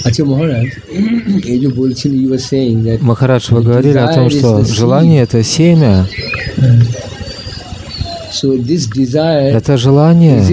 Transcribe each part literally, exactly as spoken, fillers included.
Махарадж, вы говорили о том, что желание — это семя. Это желание.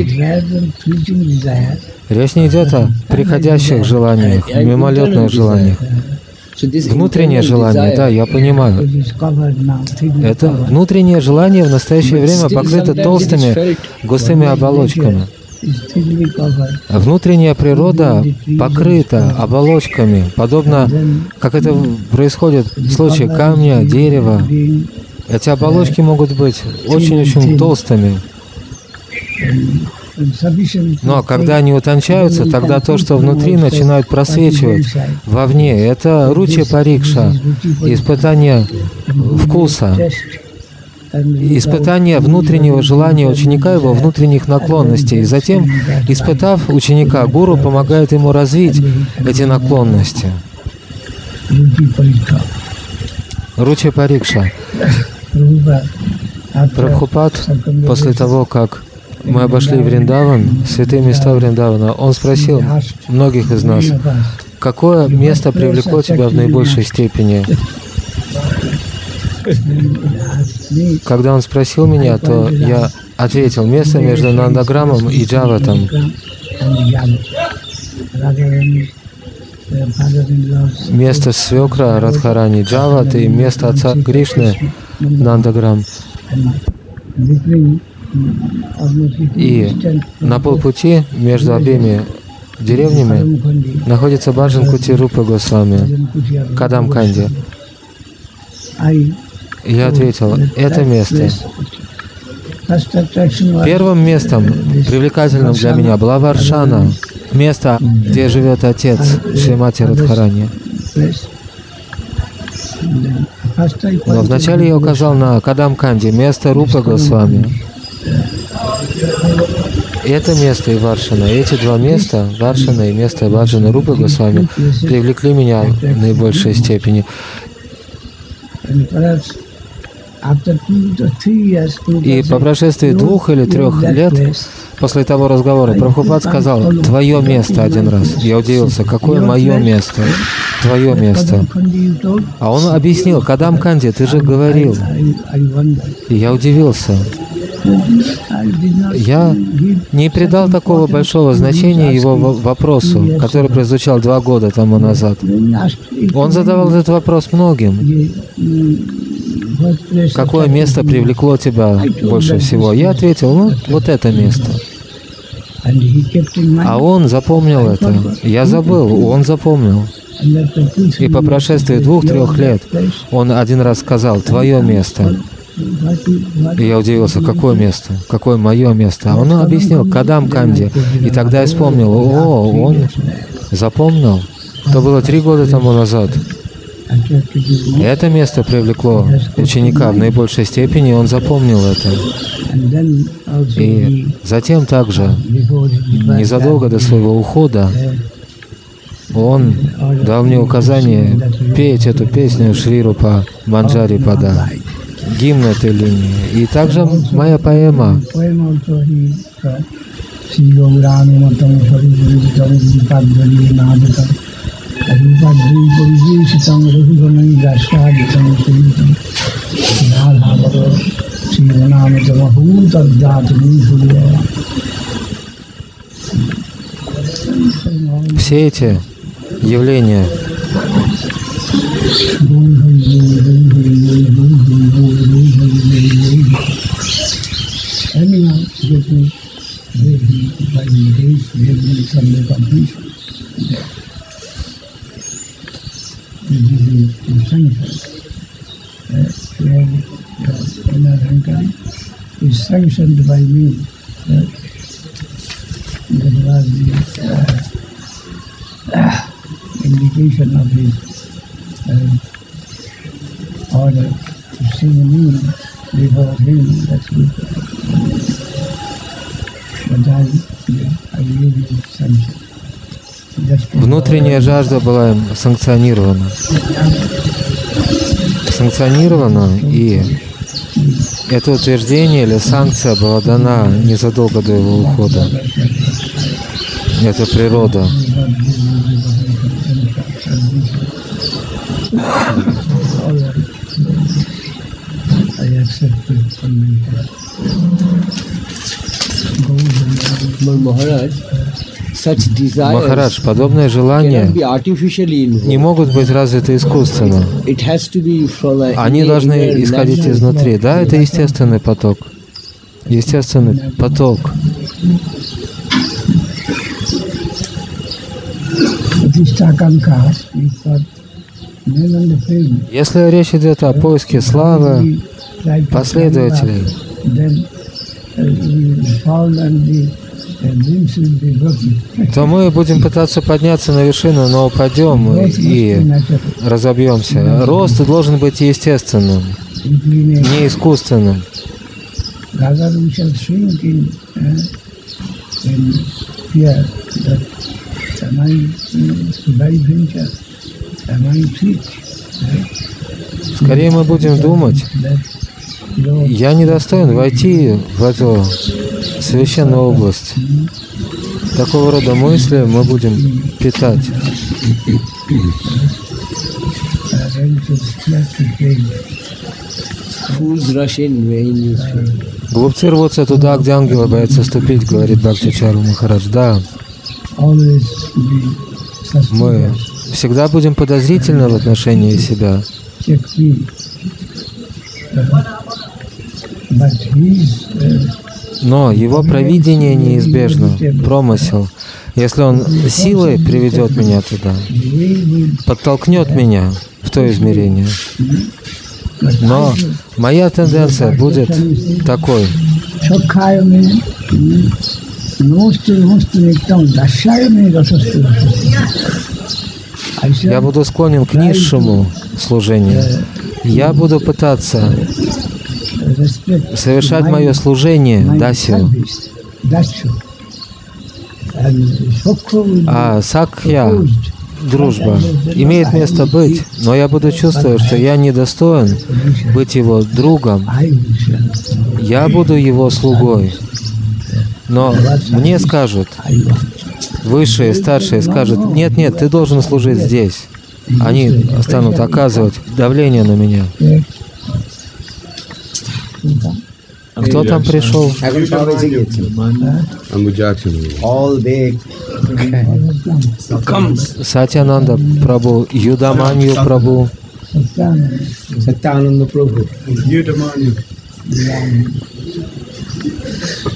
Речь не идет о приходящих желаниях, мимолетных желаниях. Внутреннее желание, да, я понимаю. Это внутреннее желание в настоящее время покрыто толстыми, густыми оболочками. Внутренняя природа покрыта оболочками, подобно, как это происходит в случае камня, дерева. Эти оболочки могут быть очень-очень толстыми. Но когда они утончаются, тогда то, что внутри, начинает просвечивать вовне. Это ручья парикша, испытание вкуса, испытание внутреннего желания ученика, его внутренних наклонностей. И затем, испытав ученика, гуру помогает ему развить эти наклонности. Ручья парикша. Прабхупад, после того, как мы обошли Вриндаван, святые места Вриндавана, он спросил многих из нас, какое место привлекло тебя в наибольшей степени? Когда он спросил меня, то я ответил: место между Нандаграмом и Джаватом. Место свекра Радхарани Джават и место отца Кришны Нандаграм. И на полпути между обеими деревнями находится Баджан-кути Рупы Госвами, Кадам-канди. Я ответил: это место. Первым местом, привлекательным для меня, была Варшана, место, где живет отец Шримати Радхарани. Но вначале я указал на Кадам-канди, место Рупы Госвами. Это место и Варшана, эти два места, Варшана и место Баджана Рупы Госвами, привлекли меня в наибольшей степени. И по прошествии двух или трех лет после того разговора Прабхупад сказал: «Твое место» один раз. Я удивился: какое мое место? Твое место. А он объяснил: Кадам-канди, ты же говорил. И я удивился. Я не придал такого большого значения его вопросу, который прозвучал два года тому назад. Он задавал этот вопрос многим. Какое место привлекло тебя больше всего? Я ответил: ну, вот это место. А он запомнил это. Я забыл, он запомнил. И по прошествии двух-трех лет он один раз сказал: «Твое место». И я удивился: какое место? Какое мое место? А он объяснил: Кадам-канди. И тогда я вспомнил: о, он запомнил. Это было три года тому назад. Это место привлекло ученика в наибольшей степени, он запомнил это. И затем также, незадолго до своего ухода, он дал мне указание петь эту песню Шри Рупа Манджари Пада, гимн этой линии. И также моя поэма. Все эти явления is sanctioned by me. Uh, that was the uh, uh, indication of his uh, order to sing me before him. That's good. But I, I really sanctioned. Внутренняя жажда была санкционирована. Санкционирована, и это утверждение или санкция была дана незадолго до его ухода. Это природа. I accept it from my Maharaj, such desires Махарадж, подобные cannot желания be artificially invoked. не могут быть развиты искусственно. It has to be from a Они inner- должны inner исходить natural- изнутри. Да, это естественный поток. Естественный поток. Pratishthakanka is for men and the fame. Если речь идет о поиске славы, Like последователей, then uh, we will fall and the uh, limbs will be broken. то мы будем пытаться подняться на вершину, но упадем Growth must be и natural. разобьемся. Рост должен быть естественным, It will be- не искусственным. rather we shall shrink in, uh, in fear that am I uh, survive venture, am I fit? Скорее мы будем думать, That Lord, я недостоин войти в эту священную область. Такого рода мысли мы будем питать. uh, then it is flat to play. Fools rush in vain is fear. Глупцы рвутся туда, где ангелы боятся ступить, говорит Бхактичару Махарадж. Да, Always be мы suspicious. всегда будем подозрительны в отношении себя. Check me. Uh, but his uh, Но его провидение неизбежно, промысел. Если он силой приведет меня туда, way will подтолкнет меня в то измерение. Но моя тенденция будет такой. Shokayame, Nostu Nostu Niktam, Dashayame Rasastu. I Я shall буду склонен к низшему служению. Я буду пытаться respect совершать my- мое служение my дасью. service, Dashu. And Shokro will be А сакхья, opposed. дружба, имеет место быть, но я буду чувствовать, что я недостоин быть его другом. I shall, Я буду его слугой. Но мне скажут, I want. высшие, старшие скажут, нет, нет, ты должен служить здесь. Они станут оказывать давление на меня. Кто там пришел? All day. Сатьянанда Прабhu, Юдаманью Прабhu. Satyananda Prabhu.